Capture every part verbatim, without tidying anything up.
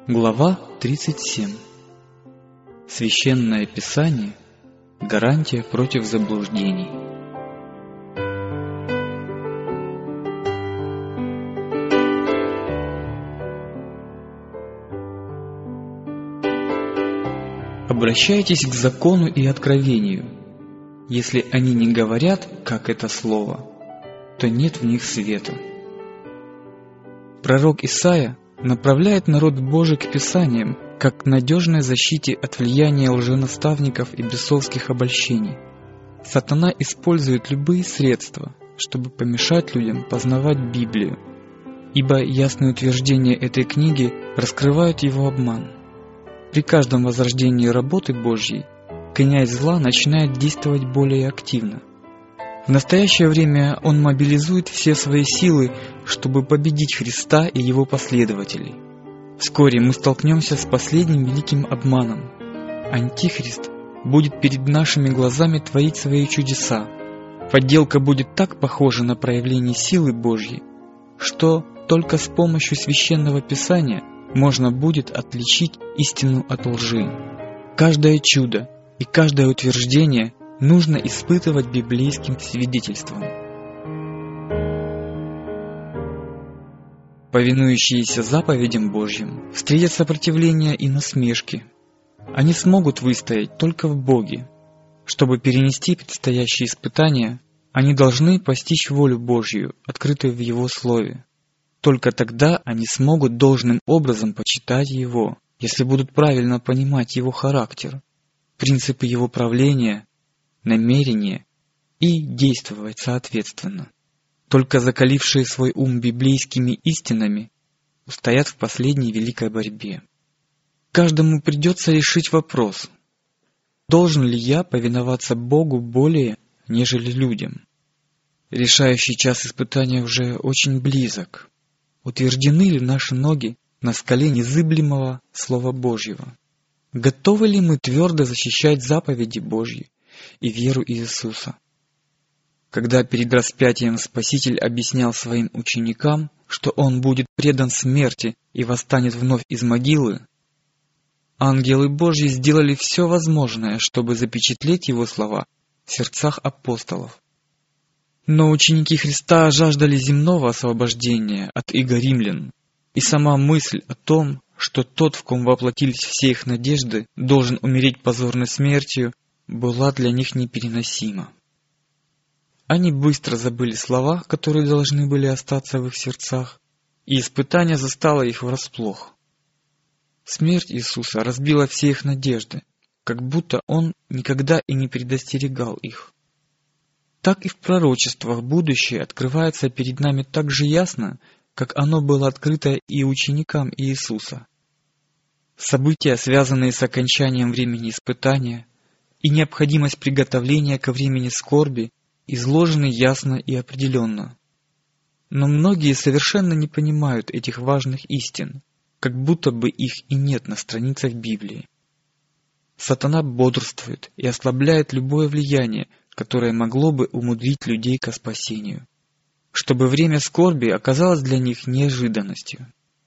Глава тридцать семь. Священное Писание – гарантия против заблуждений. Обращайтесь к закону и откровению. Если они не говорят, как это слово, то нет в них света. Пророк Исаия направляет народ Божий к Писаниям, как к надежной защите от влияния лженаставников и бесовских обольщений. Сатана использует любые средства, чтобы помешать людям познавать Библию, ибо ясные утверждения этой книги раскрывают его обман. При каждом возрождении работы Божьей князь зла начинает действовать более активно. В настоящее время он мобилизует все свои силы, чтобы победить Христа и его последователей. Вскоре мы столкнемся с последним великим обманом. Антихрист будет перед нашими глазами творить свои чудеса. Подделка будет так похожа на проявление силы Божьей, что только с помощью Священного Писания можно будет отличить истину от лжи. Каждое чудо и каждое утверждение нужно испытывать библейским свидетельством. Повинующиеся заповедям Божьим встретят сопротивление и насмешки. Они смогут выстоять только в Боге. Чтобы перенести предстоящие испытания, они должны постичь волю Божью, открытую в Его Слове. Только тогда они смогут должным образом почитать Его, если будут правильно понимать Его характер, принципы Его правления, намерения и действовать соответственно. Только закалившие свой ум библейскими истинами устоят в последней великой борьбе. Каждому придется решить вопрос: должен ли я повиноваться Богу более, нежели людям? Решающий час испытания уже очень близок. Утверждены ли наши ноги на скале незыблемого Слова Божьего? Готовы ли мы твердо защищать заповеди Божьи и веру Иисуса? Когда перед распятием Спаситель объяснял своим ученикам, что Он будет предан смерти и восстанет вновь из могилы, ангелы Божьи сделали все возможное, чтобы запечатлеть Его слова в сердцах апостолов. Но ученики Христа жаждали земного освобождения от иго римлян, и сама мысль о том, что тот, в ком воплотились все их надежды, должен умереть позорной смертью, была для них непереносима. Они быстро забыли слова, которые должны были остаться в их сердцах, и испытание застало их врасплох. Смерть Иисуса разбила все их надежды, как будто Он никогда и не предостерегал их. Так и в пророчествах будущее открывается перед нами так же ясно, как оно было открыто и ученикам Иисуса. События, связанные с окончанием времени испытания, и необходимость приготовления ко времени скорби изложены ясно и определенно. Но многие совершенно не понимают этих важных истин, как будто бы их и нет на страницах Библии. Сатана бодрствует и ослабляет любое влияние, которое могло бы умудрить людей ко спасению, чтобы время скорби оказалось для них неожиданностью.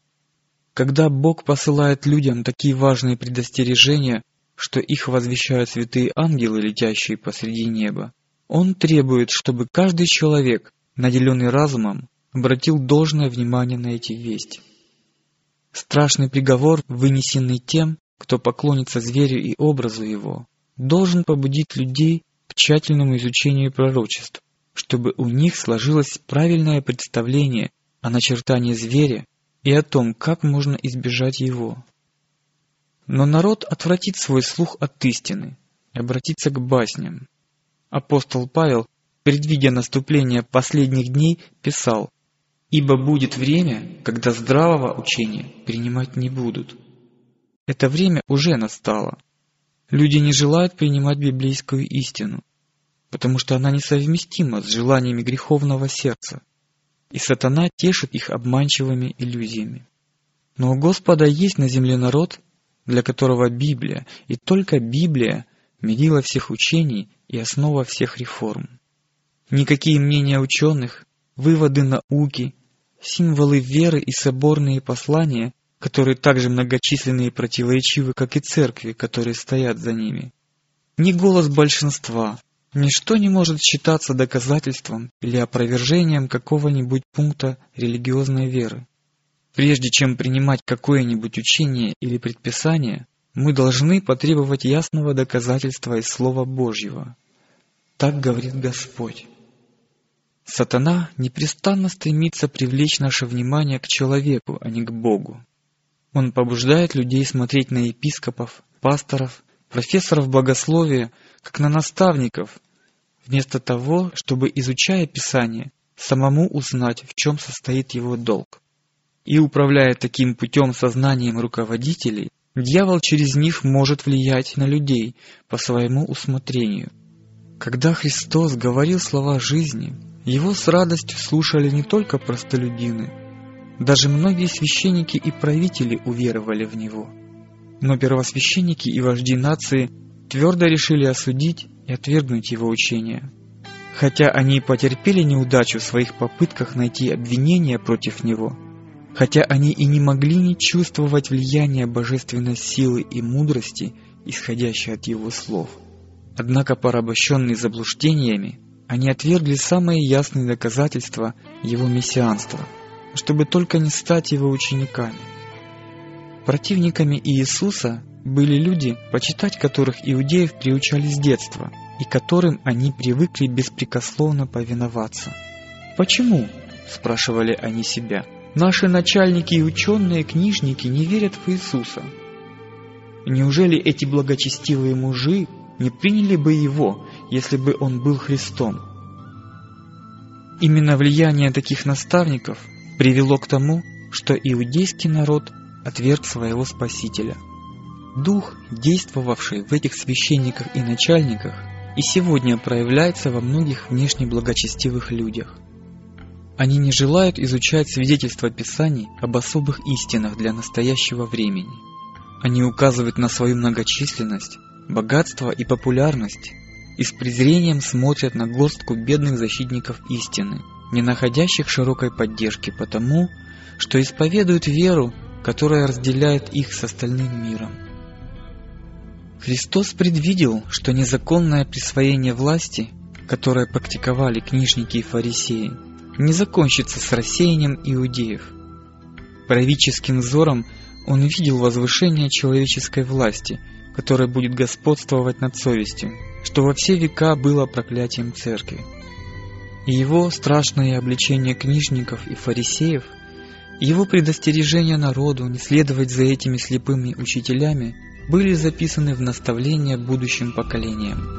Когда Бог посылает людям такие важные предостережения, что их возвещают святые ангелы, летящие посреди неба, Он требует, чтобы каждый человек, наделенный разумом, обратил должное внимание на эти вести. Страшный приговор, вынесенный тем, кто поклонится зверю и образу его, должен побудить людей к тщательному изучению пророчеств, чтобы у них сложилось правильное представление о начертании зверя и о том, как можно избежать его. Но народ отвратит свой слух от истины и обратится к басням. Апостол Павел, предвидя наступление последних дней, писал: «Ибо будет время, когда здравого учения принимать не будут». Это время уже настало. Люди не желают принимать библейскую истину, потому что она несовместима с желаниями греховного сердца, и сатана тешит их обманчивыми иллюзиями. Но у Господа есть на земле народ, для которого Библия, и только Библия, мерила всех учений и основа всех реформ. Никакие мнения ученых, выводы науки, символы веры и соборные послания которые так же многочисленны и противоречивы, как и церкви, которые стоят за ними. Ни голос большинства, ничто не может считаться доказательством или опровержением какого-нибудь пункта религиозной веры. Прежде чем принимать какое-нибудь учение или предписание, мы должны потребовать ясного доказательства из Слова Божьего. Так говорит Господь. Сатана непрестанно стремится привлечь наше внимание к человеку, а не к Богу. Он побуждает людей смотреть на епископов, пасторов, профессоров богословия, как на наставников, вместо того, чтобы, изучая Писание, самому узнать, в чем состоит его долг. И управляя таким путем сознанием руководителей, дьявол через них может влиять на людей по своему усмотрению. Когда Христос говорил слова жизни, Его с радостью слушали не только простолюдины, даже многие священники и правители уверовали в Него. Но первосвященники и вожди нации твердо решили осудить и отвергнуть Его учение. Хотя они потерпели неудачу в своих попытках найти обвинения против Него, хотя они и не могли не чувствовать влияния божественной силы и мудрости, исходящей от Его слов. Однако, порабощенные заблуждениями, они отвергли самые ясные доказательства Его мессианства, чтобы только не стать Его учениками. Противниками Иисуса были люди, почитать которых иудеев приучали с детства, и которым они привыкли беспрекословно повиноваться. «Почему?» – спрашивали они себя. «Наши начальники и ученые книжники не верят в Иисуса. Неужели эти благочестивые мужи не приняли бы Его, если бы Он был Христом?» Именно влияние таких наставников привело к тому, что иудейский народ отверг своего Спасителя. Дух, действовавший в этих священниках и начальниках, и сегодня проявляется во многих внешне благочестивых людях. Они не желают изучать свидетельства Писаний об особых истинах для настоящего времени. Они указывают на свою многочисленность, богатство и популярность и с презрением смотрят на горстку бедных защитников истины, не находящих широкой поддержки потому, что исповедуют веру, которая разделяет их с остальным миром. Христос предвидел, что незаконное присвоение власти, которое практиковали книжники и фарисеи, не закончится с рассеянием иудеев. Правительским взором он видел возвышение человеческой власти, которая будет господствовать над совестью, что во все века было проклятием церкви. И его страшное обличение книжников и фарисеев, и его предостережение народу не следовать за этими слепыми учителями были записаны в наставления будущим поколениям.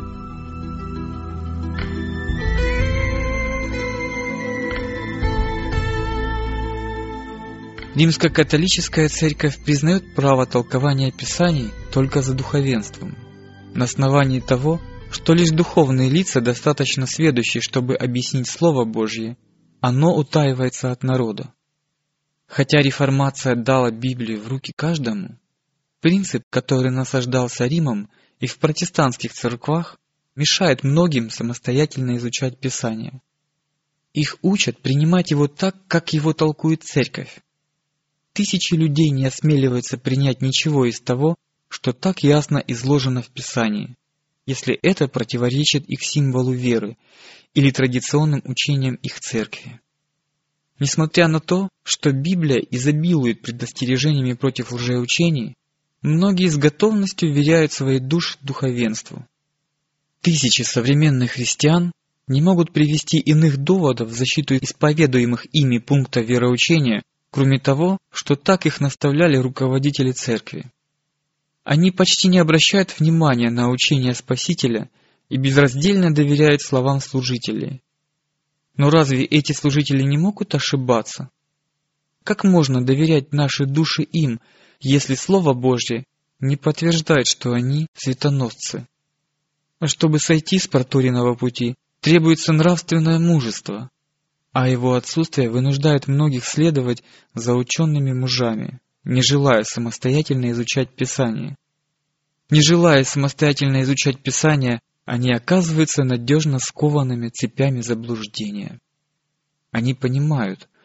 Римско-католическая церковь признает право толкования Писаний только за духовенством, на основании того, что лишь духовные лица достаточно сведущи, чтобы объяснить Слово Божье, оно утаивается от народа. Хотя реформация дала Библию в руки каждому, принцип, который насаждался Римом и в протестантских церквах, мешает многим самостоятельно изучать Писание. Их учат принимать его так, как его толкует церковь. Тысячи людей не осмеливаются принять ничего из того, что так ясно изложено в Писании, если это противоречит их символу веры или традиционным учениям их церкви. Несмотря на то, что Библия изобилует предостережениями против лжеучений, многие с готовностью вверяют свои души духовенству. Тысячи современных христиан не могут привести иных доводов в защиту исповедуемых ими пунктов вероучения, кроме того, что так их наставляли руководители церкви. Они почти не обращают внимания на учение Спасителя и безраздельно доверяют словам служителей. Но разве эти служители не могут ошибаться? Как можно доверять наши души им, если Слово Божье не подтверждает, что они светоносцы? А чтобы сойти с проторенного пути, требуется нравственное мужество, а его отсутствие вынуждает многих следовать за учеными мужами, не желая самостоятельно изучать Писание. Не желая самостоятельно изучать Писание, они оказываются надежно скованными цепями заблуждения. Они понимают,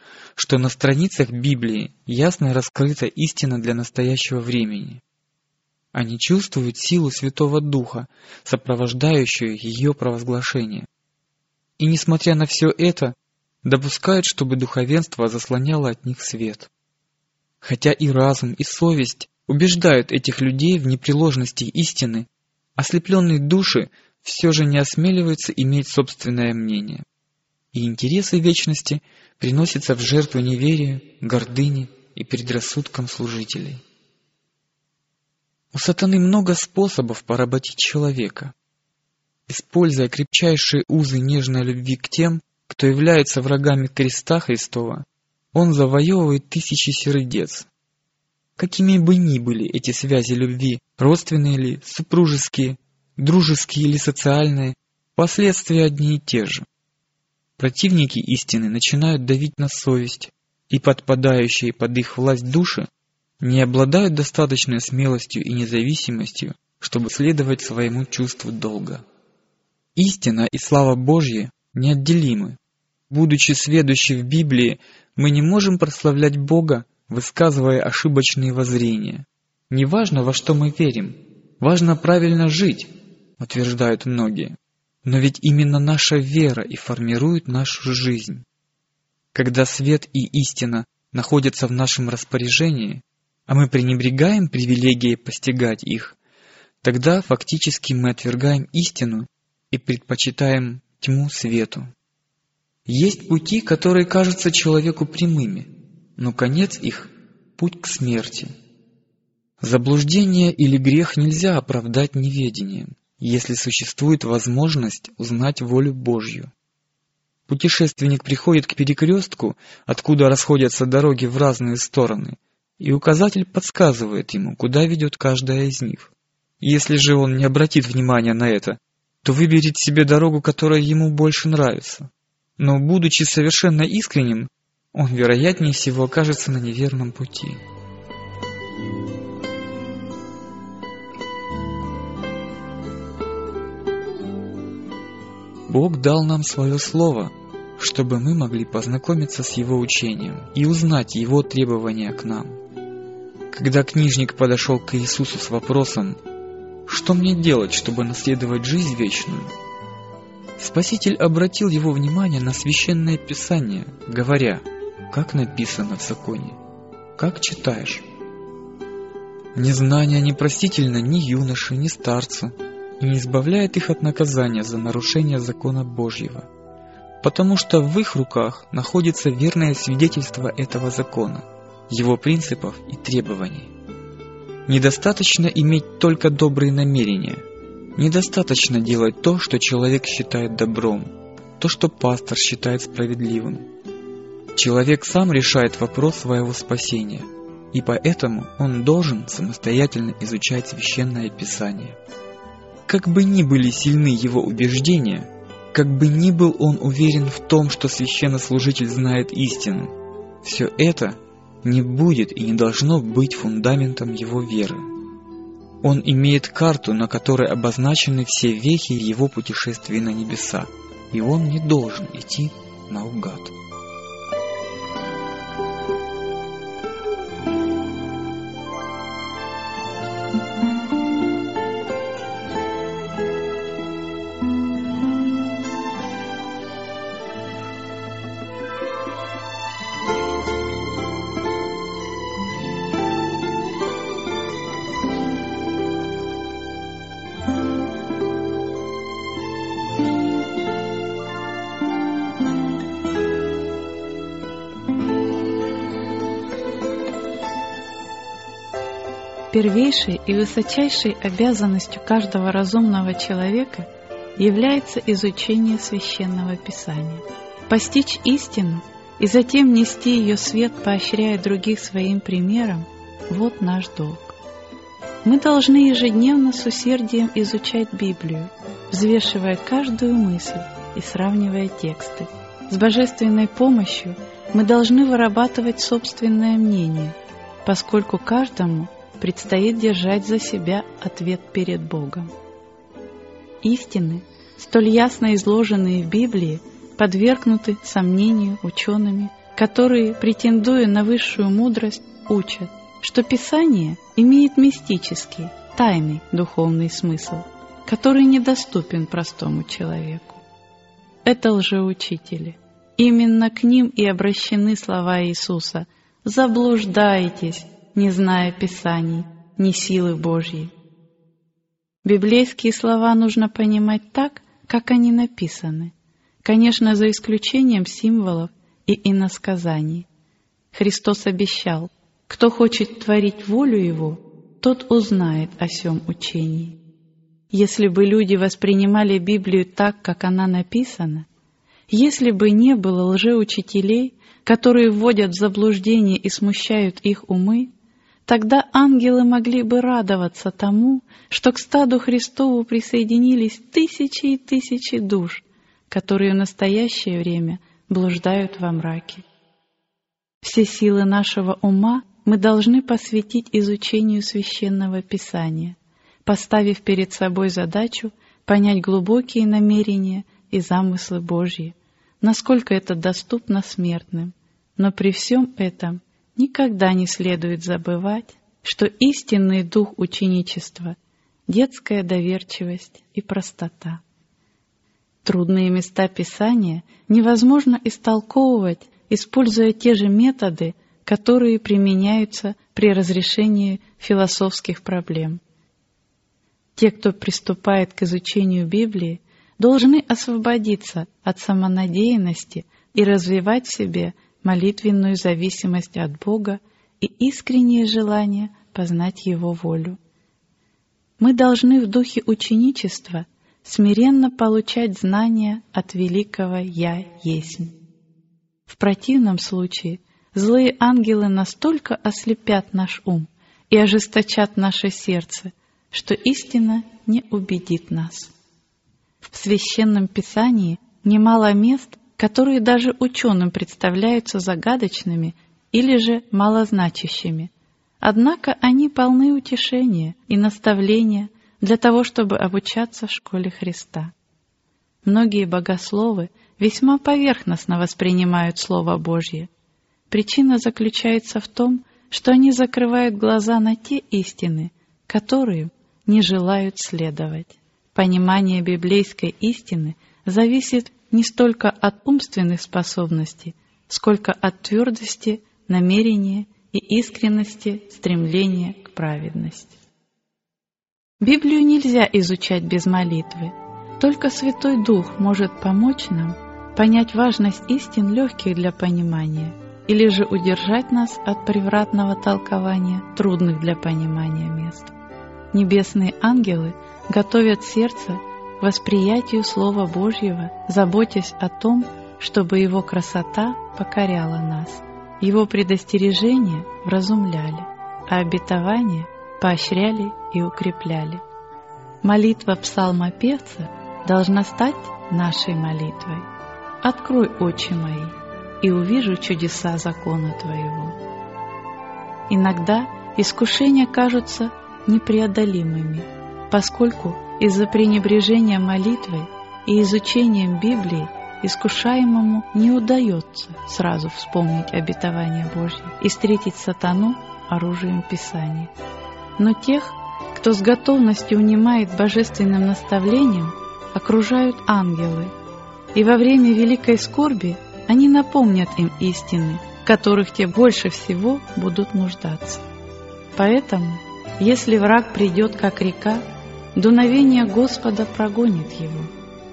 что на страницах Библии ясно раскрыта истина для настоящего времени. Они чувствуют силу Святого Духа, сопровождающую ее провозглашение. И, несмотря на все это, допускают, чтобы духовенство заслоняло от них свет. Хотя и разум, и совесть убеждают этих людей в непреложности истины, ослепленные души все же не осмеливаются иметь собственное мнение. И интересы вечности приносятся в жертву неверию, гордыне и предрассудкам служителей. У сатаны много способов поработить человека. Используя крепчайшие узы нежной любви к тем, кто является врагами креста Христова, он завоевывает тысячи сердец. Какими бы ни были эти связи любви, родственные ли, супружеские, дружеские или социальные, последствия одни и те же. Противники истины начинают давить на совесть, и подпадающие под их власть души не обладают достаточной смелостью и независимостью, чтобы следовать своему чувству долга. Истина и слава Божья неотделимы. Будучи сведущи в Библии, мы не можем прославлять Бога, высказывая ошибочные воззрения. Не важно, во что мы верим, важно правильно жить, утверждают многие. Но ведь именно наша вера и формирует нашу жизнь. Когда свет и истина находятся в нашем распоряжении, а мы пренебрегаем привилегией постигать их, тогда фактически мы отвергаем истину и предпочитаем тьму свету. Есть пути, которые кажутся человеку прямыми, но конец их — путь к смерти. Заблуждение или грех нельзя оправдать неведением, если существует возможность узнать волю Божью. Путешественник приходит к перекрестку, откуда расходятся дороги в разные стороны, и указатель подсказывает ему, куда ведет каждая из них. Если же он не обратит внимания на это, то выберет себе дорогу, которая ему больше нравится. Но, будучи совершенно искренним, он, вероятнее всего, окажется на неверном пути. Бог дал нам свое Слово, чтобы мы могли познакомиться с Его учением и узнать Его требования к нам. Когда книжник подошел к Иисусу с вопросом: «Что мне делать, чтобы наследовать жизнь вечную?», Спаситель обратил его внимание на Священное Писание, говоря: «Как написано в законе? Как читаешь?» Незнание непростительно ни юноше, ни старцу, и не избавляет их от наказания за нарушение закона Божьего, потому что в их руках находится верное свидетельство этого закона, его принципов и требований. Недостаточно иметь только добрые намерения, недостаточно делать то, что человек считает добром, то, что пастор считает справедливым. Человек сам решает вопрос своего спасения, и поэтому он должен самостоятельно изучать Священное Писание. Как бы ни были сильны его убеждения, как бы ни был он уверен в том, что священнослужитель знает истину, все это не будет и не должно быть фундаментом его веры. Он имеет карту, на которой обозначены все вехи его путешествия на небеса, и он не должен идти наугад. Первейшей и высочайшей обязанностью каждого разумного человека является изучение Священного Писания. Постичь истину и затем нести ее свет, поощряя других своим примером – вот наш долг. Мы должны ежедневно с усердием изучать Библию, взвешивая каждую мысль и сравнивая тексты. С божественной помощью мы должны вырабатывать собственное мнение, поскольку каждому предстоит держать за себя ответ перед Богом. Истины, столь ясно изложенные в Библии, подвергнуты сомнению учеными, которые, претендуя на высшую мудрость, учат, что Писание имеет мистический, тайный духовный смысл, который недоступен простому человеку. Это лжеучители. Именно к ним и обращены слова Иисуса: «Заблуждаетесь, не зная Писаний, ни силы Божьей». Библейские слова нужно понимать так, как они написаны, конечно, за исключением символов и иносказаний. Христос обещал: кто хочет творить волю Его, тот узнает о сем учении. Если бы люди воспринимали Библию так, как она написана, если бы не было лжеучителей, которые вводят в заблуждение и смущают их умы, тогда ангелы могли бы радоваться тому, что к стаду Христову присоединились тысячи и тысячи душ, которые в настоящее время блуждают во мраке. Все силы нашего ума мы должны посвятить изучению Священного Писания, поставив перед собой задачу понять глубокие намерения и замыслы Божьи, насколько это доступно смертным. Но при всем этом никогда не следует забывать, что истинный дух ученичества — детская доверчивость и простота. Трудные места Писания невозможно истолковывать, используя те же методы, которые применяются при разрешении философских проблем. Те, кто приступает к изучению Библии, должны освободиться от самонадеянности и развивать в себе молитвенную зависимость от Бога и искреннее желание познать Его волю. Мы должны в духе ученичества смиренно получать знания от великого «Я Есмь». В противном случае злые ангелы настолько ослепят наш ум и ожесточат наше сердце, что истина не убедит нас. В Священном Писании немало мест, которые даже ученым представляются загадочными или же малозначащими. Однако они полны утешения и наставления для того, чтобы обучаться в школе Христа. Многие богословы весьма поверхностно воспринимают Слово Божье. Причина заключается в том, что они закрывают глаза на те истины, которые не желают следовать. Понимание библейской истины зависит не столько от умственных способностей, сколько от твердости, намерения и искренности стремления к праведности. Библию нельзя изучать без молитвы. Только Святой Дух может помочь нам понять важность истин, легких для понимания, или же удержать нас от превратного толкования трудных для понимания мест. Небесные ангелы готовят сердце к восприятию Слова Божьего, заботясь о том, чтобы Его красота покоряла нас, Его предостережения вразумляли, а обетования поощряли и укрепляли. Молитва псалмопевца должна стать нашей молитвой. «Открой очи мои, и увижу чудеса закона Твоего». Иногда искушения кажутся непреодолимыми, поскольку из-за пренебрежения молитвой и изучением Библии искушаемому не удается сразу вспомнить обетование Божье и встретить сатану оружием Писания. Но тех, кто с готовностью внимает божественным наставлениям, окружают ангелы, и во время великой скорби они напомнят им истины, в которых те больше всего будут нуждаться. Поэтому, если враг придет как река, дуновение Господа прогонит его.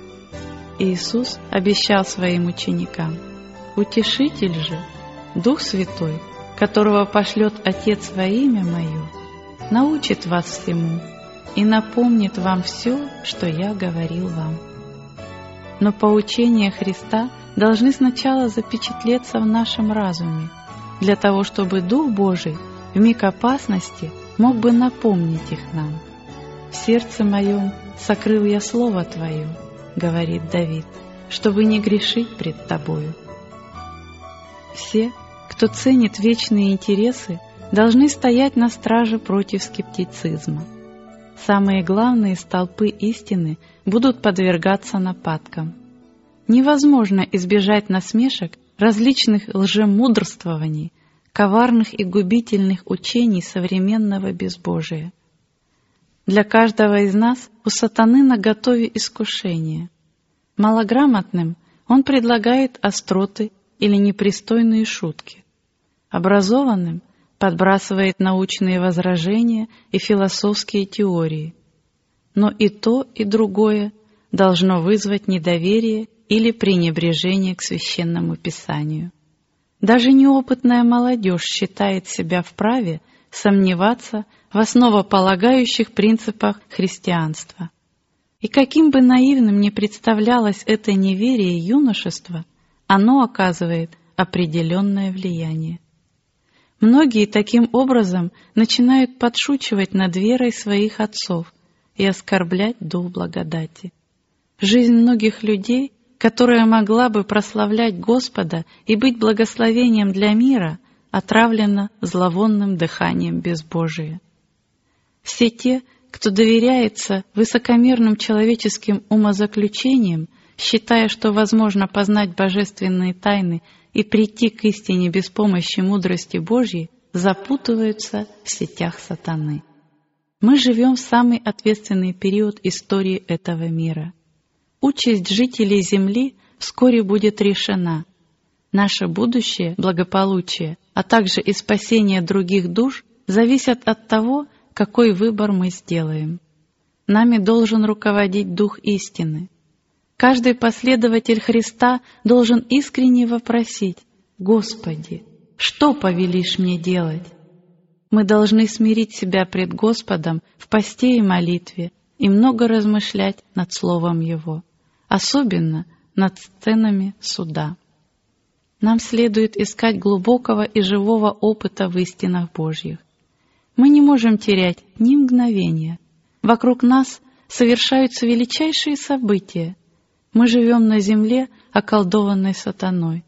Иисус обещал своим ученикам: «Утешитель же, Дух Святой, которого пошлет Отец во имя Мое, научит вас всему и напомнит вам все, что Я говорил вам». Но поучения Христа должны сначала запечатлеться в нашем разуме, для того, чтобы Дух Божий в миг опасности мог бы напомнить их нам. «В сердце моем сокрыл я Слово Твое, — говорит Давид, — чтобы не грешить пред Тобою». Все, кто ценит вечные интересы, должны стоять на страже против скептицизма. Самые главные столпы истины будут подвергаться нападкам. Невозможно избежать насмешек различных лжемудрствований, коварных и губительных учений современного безбожия. Для каждого из нас у сатаны наготове искушение. Малограмотным он предлагает остроты или непристойные шутки. Образованным подбрасывает научные возражения и философские теории. Но и то, и другое должно вызвать недоверие или пренебрежение к Священному Писанию. Даже неопытная молодежь считает себя вправе сомневаться в основополагающих принципах христианства. И каким бы наивным ни представлялось это неверие юношества, оно оказывает определенное влияние. Многие таким образом начинают подшучивать над верой своих отцов и оскорблять дух благодати. Жизнь многих людей, которая могла бы прославлять Господа и быть благословением для мира, отравлена зловонным дыханием безбожия. Все те, кто доверяется высокомерным человеческим умозаключениям, считая, что возможно познать божественные тайны и прийти к истине без помощи мудрости Божьей, запутываются в сетях сатаны. Мы живем в самый ответственный период истории этого мира. Участь жителей Земли вскоре будет решена. Наше будущее, благополучие, а также и спасение других душ зависят от того, какой выбор мы сделаем. Нами должен руководить Дух истины. Каждый последователь Христа должен искренне вопросить: «Господи, что повелишь мне делать?» Мы должны смирить себя пред Господом в посте и молитве и много размышлять над Словом Его, особенно над сценами суда. Нам следует искать глубокого и живого опыта в истинах Божьих. Мы не можем терять ни мгновения. Вокруг нас совершаются величайшие события. Мы живем на земле, околдованной сатаной.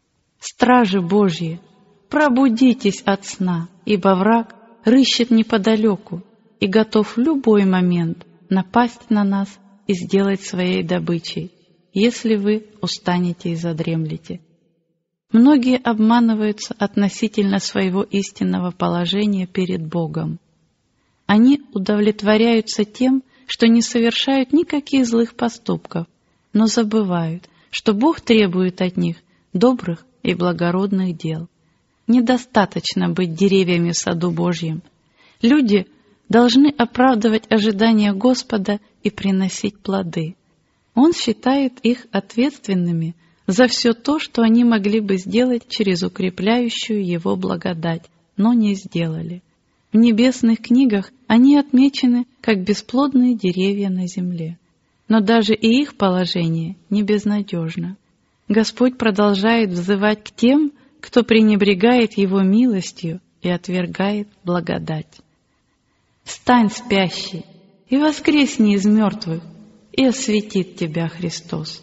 Стражи Божьи, пробудитесь от сна, ибо враг рыщет неподалеку и готов в любой момент напасть на нас и сделать своей добычей, если вы устанете и задремлете. Многие обманываются относительно своего истинного положения перед Богом. Они удовлетворяются тем, что не совершают никаких злых поступков, но забывают, что Бог требует от них добрых и благородных дел. Недостаточно быть деревьями в саду Божьем. Люди должны оправдывать ожидания Господа и приносить плоды. Он считает их ответственными за все то, что они могли бы сделать через укрепляющую Его благодать, но не сделали. В небесных книгах они отмечены как бесплодные деревья на земле. Но даже и их положение не безнадежно. Господь продолжает взывать к тем, кто пренебрегает Его милостью и отвергает благодать. «Встань, спящий, и воскресни из мертвых, и осветит тебя Христос».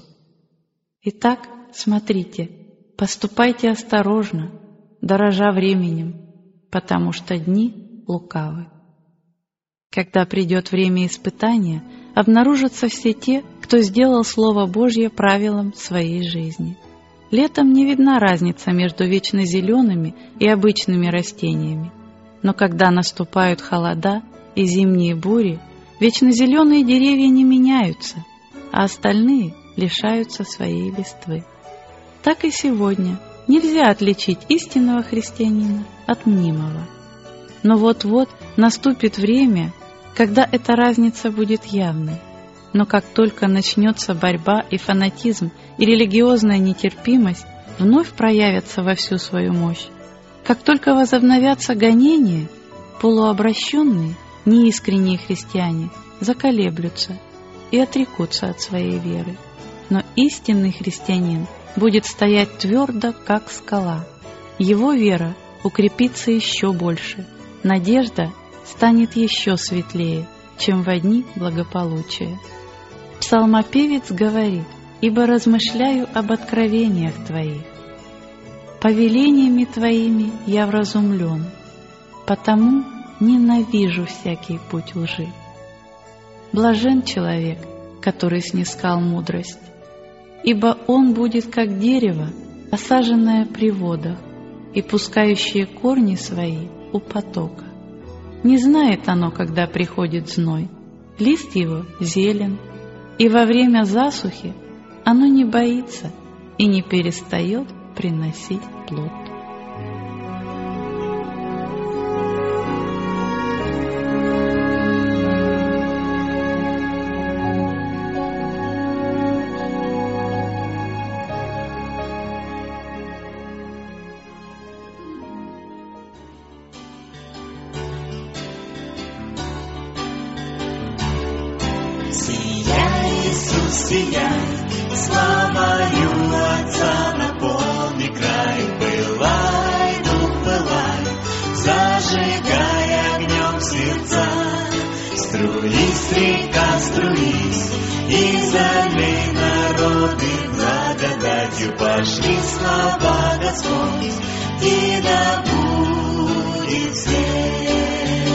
Итак, смотрите, поступайте осторожно, дорожа временем, потому что дни лукавы. Когда придет время испытания, обнаружатся все те, кто сделал Слово Божье правилом своей жизни. Летом не видна разница между вечно зелеными и обычными растениями. Но когда наступают холода и зимние бури, вечно зеленые деревья не меняются, а остальные лишаются своей листвы. Так и сегодня нельзя отличить истинного христианина от мнимого. Но вот-вот наступит время, когда эта разница будет явной. Но как только начнется борьба и фанатизм, и религиозная нетерпимость вновь проявятся во всю свою мощь, как только возобновятся гонения, полуобращенные, неискренние христиане заколеблются и отрекутся от своей веры. Но истинный христианин будет стоять твердо, как скала. Его вера укрепится еще больше, надежда станет еще светлее, чем во дни благополучия. Псалмопевец говорит: «Ибо размышляю об откровениях Твоих. Повелениями Твоими я вразумлен, потому ненавижу всякий путь лжи». Блажен человек, который снискал мудрость, ибо он будет как дерево, осаженное при водах и пускающее корни свои у потока. Не знает оно, когда приходит зной, лист его зелен, и во время засухи оно не боится и не перестает приносить плод. Сияй, славою Отца наполни край, пылай, дух пылай, зажигай огнем сердца, струись, река, струись, и залей народы благодатью, пошли слава Господь, и да будет свет.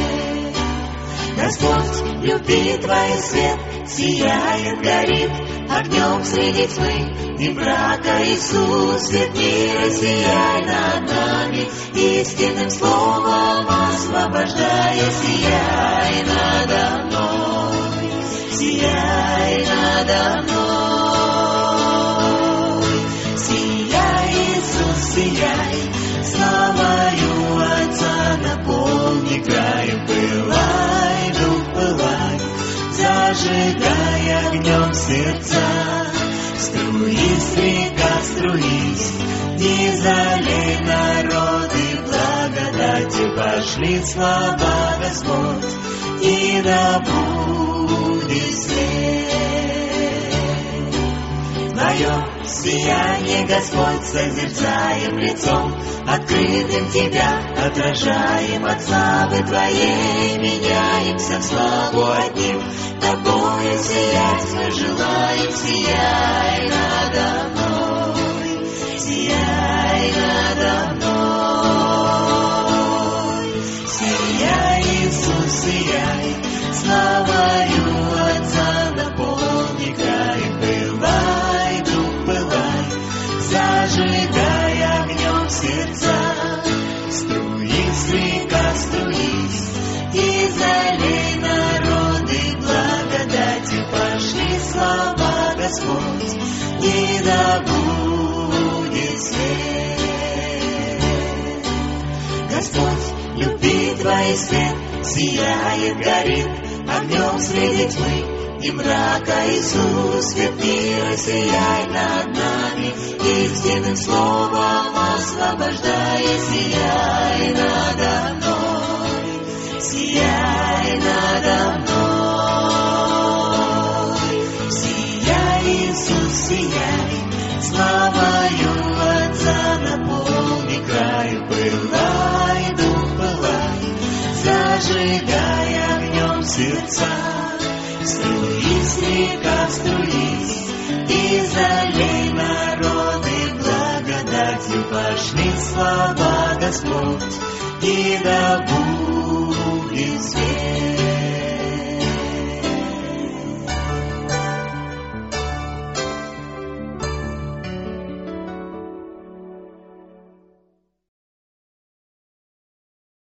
Господь любит Твой свет, сияет, горит огнем среди тьмы и мрака. Иисус, свет мира, сияй над нами, истинным словом освобождая, сияй надо мной, сияй надо мной. Сияй, Иисус, сияй, славою Отца наполни край, пылай, дух пылай, зажигай огнем сердца, струись, река, струись, и залей народы благодатью, пошли слава Господь, и да будет свет. Твое сияние, Господь, созерцаем лицом, открытым Тебя отражаем, от славы Твоей меняемся в славу одним. Тобою сиять мы желаем, сияй надо мной, сияй надо мной. Сияй, Иисус, сияй, славою Отца наполни край, пылай, дух пылай, зажигай огнем сердца, струись, река, струись, и залей народы благодатью, пошли слава Господь, и да будет свет. Господь любит Твой свет, сияет, горит огнем среди тьмы и мрака. Иисус, свет мира, сияй над нами, истинным словом освобождая, сияй надо мной, сияй надо мной. Сияй, Иисус, сияй, славою Отца наполни край, пылай, дух пылай, зажигай огнем сердца, струись, река, струись, и залей народы благодатью, пошли слава Господь, и да будет свет.